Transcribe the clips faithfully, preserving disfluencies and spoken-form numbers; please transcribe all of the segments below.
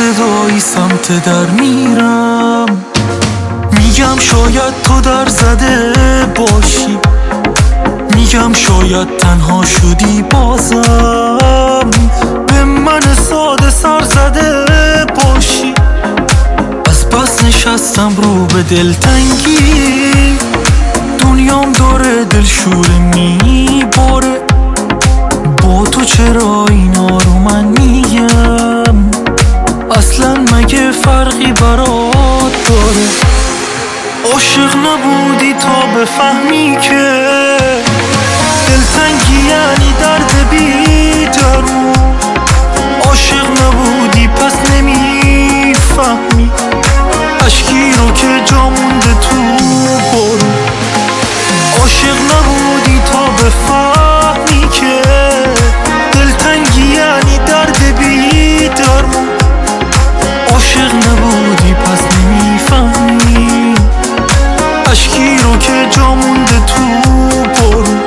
صدایی سمت در میرم، میگم شاید تو در زده باشی، میگم شاید تنها شدی بازم به من ساده سر زده باشی. از بس نشستم رو به دلتنگی، دنیام داره دلشوره میباره، با تو چرا اینا رو من میگم؟ اصلا مگه فرقی برات داره؟ عاشق نبودی تا بفهمی که دلتنگی یعنی درد بی درمون، عاشق نبودی پس نمیفهمی اشکی رو که جا مونده تو بارون، عاشق نبودی تا بفهمی که دلتنگی یعنی درد بی درمون، عاشق نبودی پس نمیفهمی اشکی رو که جا مونده تو بارون.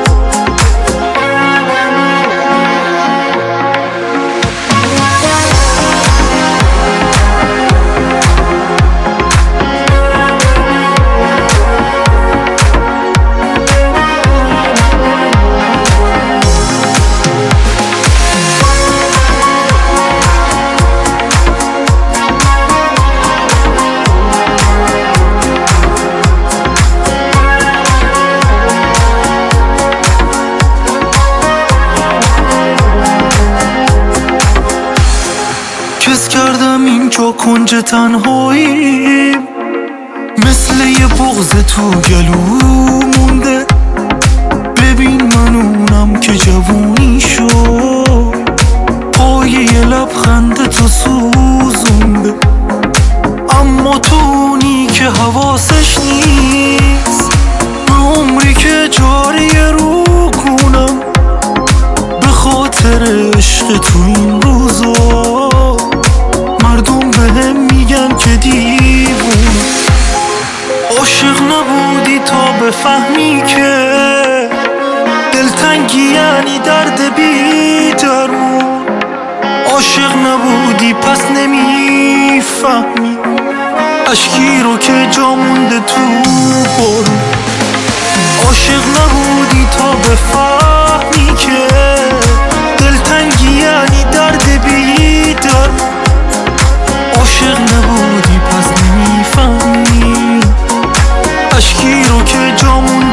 کس کردم اینجا کنج تنهایی، مثل یه بغض تو گلو مونده، ببین من اونم که جوونی شد، پای یه لبخند تو سوزونده، اما تو اونی که حواسش نیست، به عمری که جاری رو کنم به خاطر عشق تو این روزا. مردم بهم میگن که دیوونه، عاشق نبودی تا بفهمی که دلتنگی یعنی درد بی درمون، عاشق نبودی پس نمیفهمی اشکی رو که جا مونده تو بارون، عاشق نبودی تا بفهمی که دلتنگی یعنی درد بی درمون، عاشق نبودی پس نمیفهمی اشکی رو که جا مونده